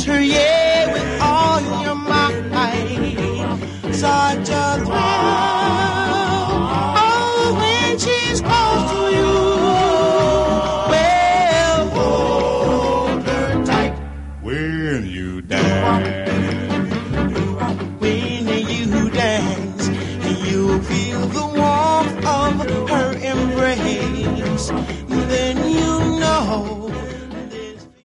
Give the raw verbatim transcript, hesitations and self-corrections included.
kiss her, yeah, with all your might. Such a thrill, oh, when she's close to you. Well, hold her tight when you dance. When you dance, you feel the warmth of her embrace.